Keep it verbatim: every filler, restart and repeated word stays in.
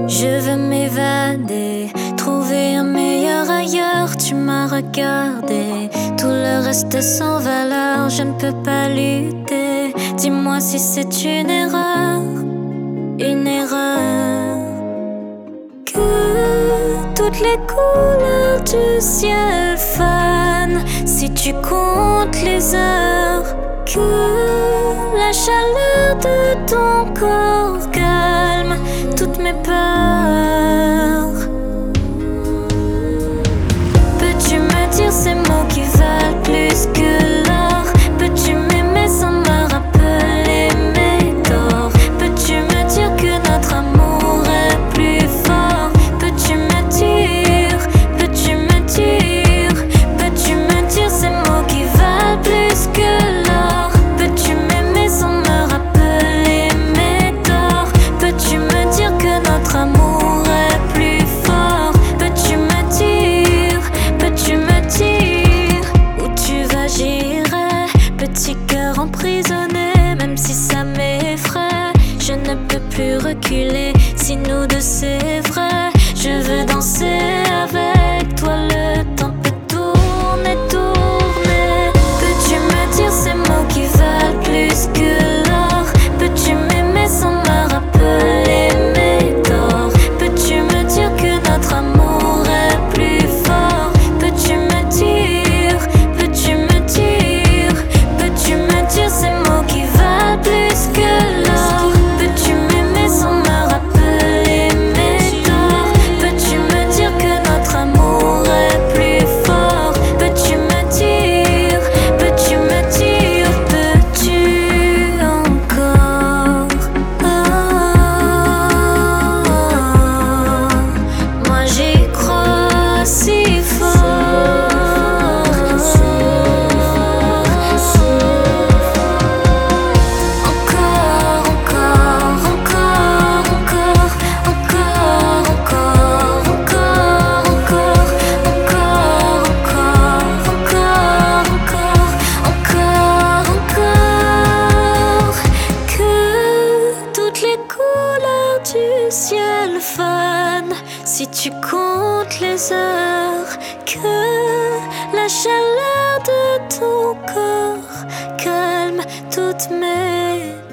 Je veux m'évader, trouver un meilleur ailleurs. Tu m'as regardé, tout le reste est sans valeur. Je ne peux pas lutter. Dis-moi si c'est une erreur, une erreur. Que toutes les couleurs du ciel fanent, si tu comptes les heures. Que la chaleur de ton corps calme toutes mes peurs. Peux-tu me dire ces mots qui valent plus que l'or? Peux-tu m'aimer sans me rappeler mes torts? Peux-tu me dire que notre amour est plus fort? Peux-tu me dire, peux-tu me dire, peux-tu me dire ces mots qui valent plus que l'or? Peux-tu m'aimer sans me rappeler mes torts? Peux-tu me dire que notre amour est plus fort? Peux-tu me dire, peux-tu me dire où tu vas? J'irai, petit cœur emprisonné, même si ça m'effraie. Je ne peux plus reculer, si nous deux c'est vrai. Je veux danser avec toi, le temps peut tourner, tourner. Peux-tu me dire ces mots qui valent plus que l'or? Peux-tu m'aimer sans me rappeler mes torts? Peux-tu me dire que notre amour est plus fort? Peux-tu me dire, peux-tu me dire, peux-tu me dire ces mots qui valent plus que l'or? Peux-tu m'aimer sans me rappeler mes torts? Peux-tu me dire que notre amour est plus fort? Peux-tu me dire, peux-tu me dire, peux-tu encore? Oh, moi j'y crois si fort. Encore, encore, encore, encore, encore, encore, encore, encore, encore, encore, encore, encore, encore. Que toutes les couleurs du ciel fanent, si tu comptes les heures. Que la chaleur de ton corps calme toutes mes